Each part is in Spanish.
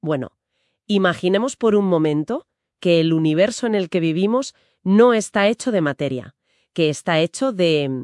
Bueno, imaginemos por un momento que el universo en el que vivimos no está hecho de materia, que está hecho de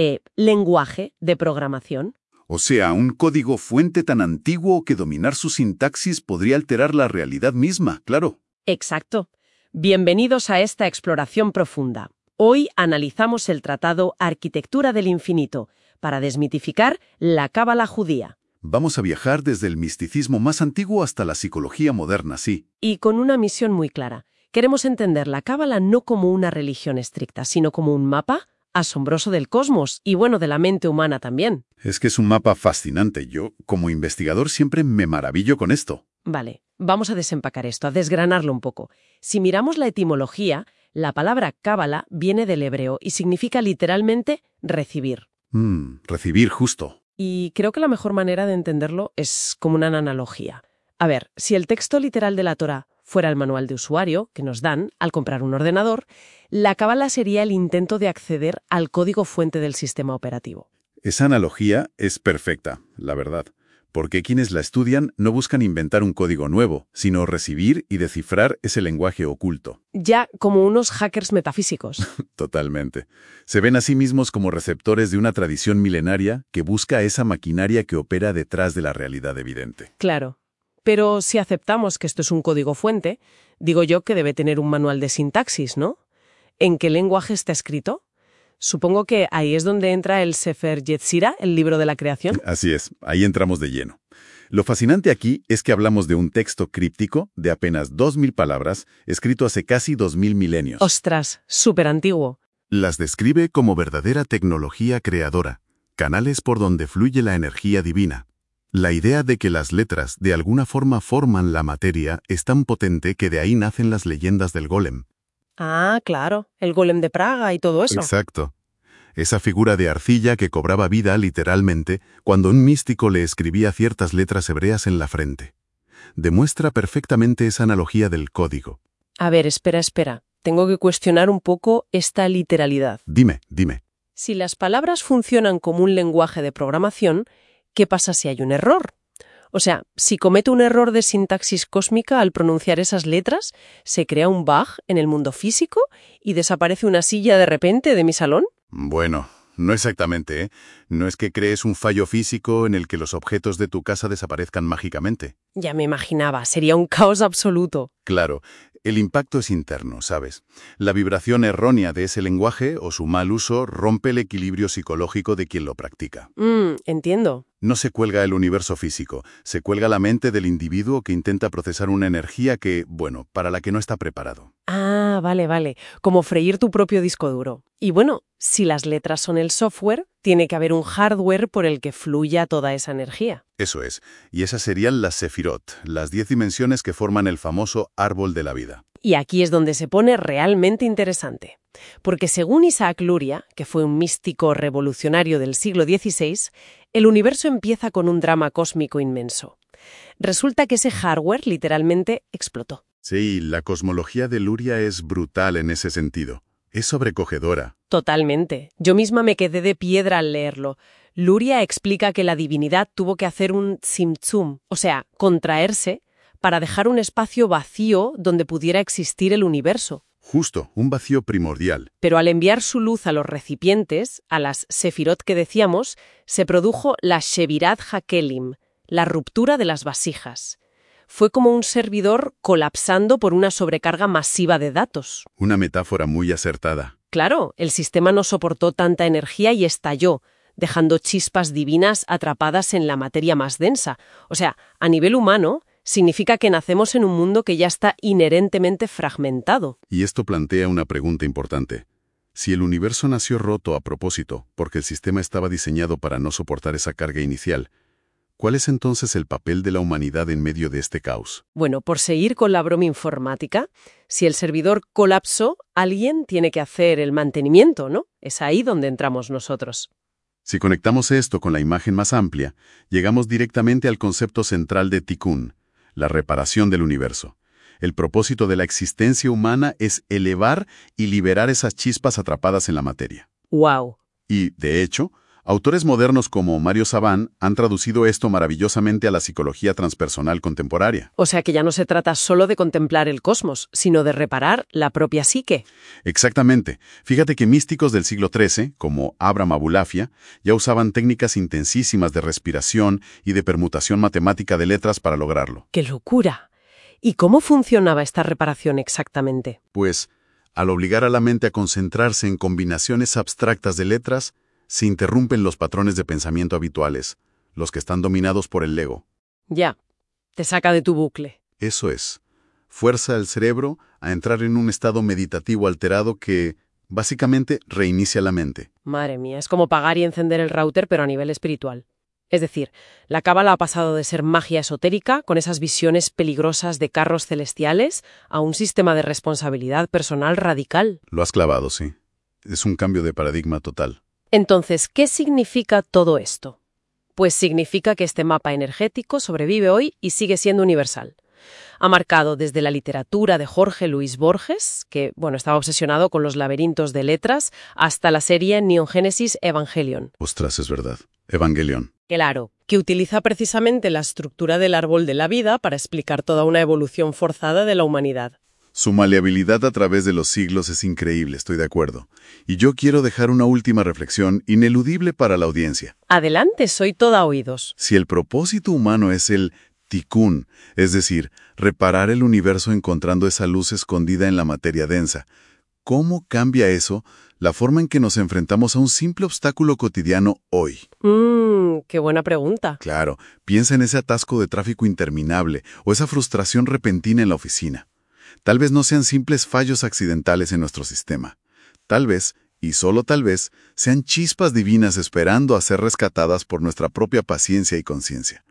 lenguaje, de programación. O sea, un código fuente tan antiguo que dominar su sintaxis podría alterar la realidad misma, claro. Exacto. Bienvenidos a esta exploración profunda. Hoy analizamos el tratado Arquitectura del Infinito para desmitificar la cábala judía. Vamos a viajar desde el misticismo más antiguo hasta la psicología moderna, sí. Y con una misión muy clara. Queremos entender la cábala no como una religión estricta, sino como un mapa asombroso del cosmos y, bueno, de la mente humana también. Es que es un mapa fascinante. Yo, como investigador, siempre me maravillo con esto. Vale, vamos a desempacar esto, a desgranarlo un poco. Si miramos la etimología, la palabra cábala viene del hebreo y significa literalmente recibir. Recibir justo. Y creo que la mejor manera de entenderlo es como una analogía. A ver, si el texto literal de la Torá fuera el manual de usuario que nos dan al comprar un ordenador, la cábala sería el intento de acceder al código fuente del sistema operativo. Esa analogía es perfecta, la verdad, porque quienes la estudian no buscan inventar un código nuevo, sino recibir y descifrar ese lenguaje oculto. Ya como unos hackers metafísicos. Totalmente. Se ven a sí mismos como receptores de una tradición milenaria que busca esa maquinaria que opera detrás de la realidad evidente. Claro. Pero si aceptamos que esto es un código fuente, digo yo que debe tener un manual de sintaxis, ¿no? ¿En qué lenguaje está escrito? Supongo que ahí es donde entra el Sefer Yetzirah, el libro de la creación. Así es, ahí entramos de lleno. Lo fascinante aquí es que hablamos de un texto críptico de apenas 2000 palabras, escrito hace casi 2000 milenios. ¡Ostras! Súper antiguo. Las describe como verdadera tecnología creadora, canales por donde fluye la energía divina. La idea de que las letras de alguna forma forman la materia es tan potente que de ahí nacen las leyendas del golem. Ah, claro, el golem de Praga y todo eso. Exacto. Esa figura de arcilla que cobraba vida literalmente cuando un místico le escribía ciertas letras hebreas en la frente. Demuestra perfectamente esa analogía del código. A ver, espera. Tengo que cuestionar un poco esta literalidad. Dime. Si las palabras funcionan como un lenguaje de programación, ¿qué pasa si hay un error? O sea, si cometo un error de sintaxis cósmica al pronunciar esas letras, ¿se crea un bug en el mundo físico y desaparece una silla de repente de mi salón? Bueno, no exactamente, ¿eh? No es que crees un fallo físico en el que los objetos de tu casa desaparezcan mágicamente. Ya me imaginaba, sería un caos absoluto. Claro, el impacto es interno, ¿sabes? La vibración errónea de ese lenguaje o su mal uso rompe el equilibrio psicológico de quien lo practica. Entiendo. No se cuelga el universo físico, se cuelga la mente del individuo que intenta procesar una energía que, bueno, para la que no está preparado. Ah, vale. Como freír tu propio disco duro. Y bueno, si las letras son el software, tiene que haber un hardware por el que fluya toda esa energía. Eso es. Y esas serían las sefirot, las 10 dimensiones que forman el famoso árbol de la vida. Y aquí es donde se pone realmente interesante. Porque según Isaac Luria, que fue un místico revolucionario del siglo XVI, el universo empieza con un drama cósmico inmenso. Resulta que ese hardware literalmente explotó. Sí, la cosmología de Luria es brutal en ese sentido. Es sobrecogedora. Totalmente. Yo misma me quedé de piedra al leerlo. Luria explica que la divinidad tuvo que hacer un tzimtzum, o sea, contraerse, para dejar un espacio vacío donde pudiera existir el universo. Justo, un vacío primordial. Pero al enviar su luz a los recipientes, a las sefirot que decíamos, se produjo la Shevirat HaKelim, la ruptura de las vasijas. Fue como un servidor colapsando por una sobrecarga masiva de datos. Una metáfora muy acertada. Claro, el sistema no soportó tanta energía y estalló, dejando chispas divinas atrapadas en la materia más densa. O sea, a nivel humano, significa que nacemos en un mundo que ya está inherentemente fragmentado. Y esto plantea una pregunta importante. Si el universo nació roto a propósito, porque el sistema estaba diseñado para no soportar esa carga inicial, ¿cuál es entonces el papel de la humanidad en medio de este caos? Bueno, por seguir con la broma informática, si el servidor colapsó, alguien tiene que hacer el mantenimiento, ¿no? Es ahí donde entramos nosotros. Si conectamos esto con la imagen más amplia, llegamos directamente al concepto central de Tikkun, la reparación del universo. El propósito de la existencia humana es elevar y liberar esas chispas atrapadas en la materia. ¡Wow! Y, de hecho, Autores modernos como Mario Saban han traducido esto maravillosamente a la psicología transpersonal contemporánea. O sea que ya no se trata solo de contemplar el cosmos, sino de reparar la propia psique. Exactamente. Fíjate que místicos del siglo XIII, como Abraham Abulafia, ya usaban técnicas intensísimas de respiración y de permutación matemática de letras para lograrlo. ¡Qué locura! ¿Y cómo funcionaba esta reparación exactamente? Pues, al obligar a la mente a concentrarse en combinaciones abstractas de letras, se interrumpen los patrones de pensamiento habituales, los que están dominados por el ego. Ya, te saca de tu bucle. Eso es. Fuerza al cerebro a entrar en un estado meditativo alterado que, básicamente, reinicia la mente. Madre mía, es como apagar y encender el router, pero a nivel espiritual. Es decir, la cábala ha pasado de ser magia esotérica, con esas visiones peligrosas de carros celestiales, a un sistema de responsabilidad personal radical. Lo has clavado, sí. Es un cambio de paradigma total. Entonces, ¿qué significa todo esto? Pues significa que este mapa energético sobrevive hoy y sigue siendo universal. Ha marcado desde la literatura de Jorge Luis Borges, que, estaba obsesionado con los laberintos de letras, hasta la serie Neon Genesis Evangelion. Ostras, es verdad. Evangelion. Claro, que utiliza precisamente la estructura del árbol de la vida para explicar toda una evolución forzada de la humanidad. Su maleabilidad a través de los siglos es increíble, estoy de acuerdo. Y yo quiero dejar una última reflexión ineludible para la audiencia. Adelante, soy toda oídos. Si el propósito humano es el tikkun, es decir, reparar el universo encontrando esa luz escondida en la materia densa, ¿cómo cambia eso la forma en que nos enfrentamos a un simple obstáculo cotidiano hoy? Qué buena pregunta. Claro, piensa en ese atasco de tráfico interminable o esa frustración repentina en la oficina. Tal vez no sean simples fallos accidentales en nuestro sistema. Tal vez, y solo tal vez, sean chispas divinas esperando a ser rescatadas por nuestra propia paciencia y conciencia.